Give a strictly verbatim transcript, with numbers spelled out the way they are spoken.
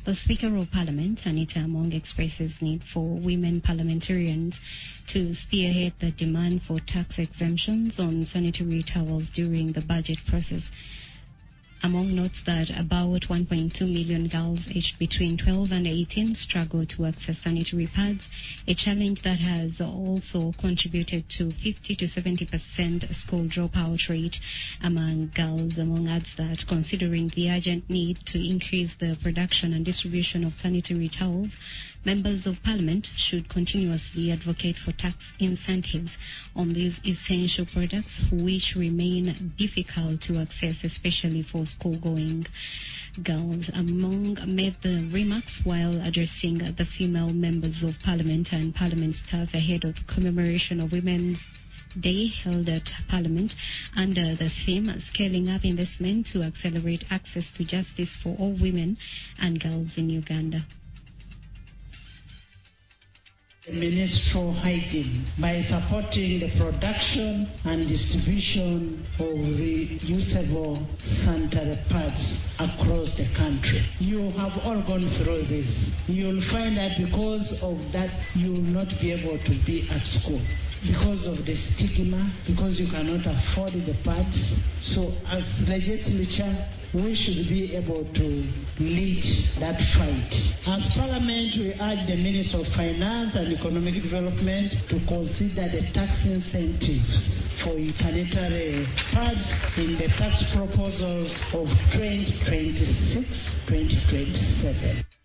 The Speaker of Parliament, Anita Among, expresses need for women parliamentarians to spearhead the demand for tax exemptions on sanitary towels during the budget process. Among notes that about one point two million girls aged between twelve and eighteen struggle to access sanitary pads, a challenge that has also contributed to fifty to seventy percent school dropout rate among girls. Among adds that considering the urgent need to increase the production and distribution of sanitary towels, members of Parliament should continuously advocate for tax incentives on these essential products which remain difficult to access, especially for school-going girls. Among made the remarks while addressing the female members of Parliament and Parliament staff ahead of commemoration of Women's Day held at Parliament under the theme Scaling Up Investment to Accelerate Access to Justice for All Women and Girls in Uganda. The Ministry of Hygiene by supporting the production and distribution of reusable sanitary pads across the country. You have all gone through this. You'll find that because of that, you will not be able to be at school because of the stigma, because you cannot afford the pads. So as legislature, we should be able to lead that fight. As Parliament, we urge the Minister of Finance and Economic Development to consider the tax incentives for sanitary pads in the tax proposals of twenty twenty-six twenty twenty-seven.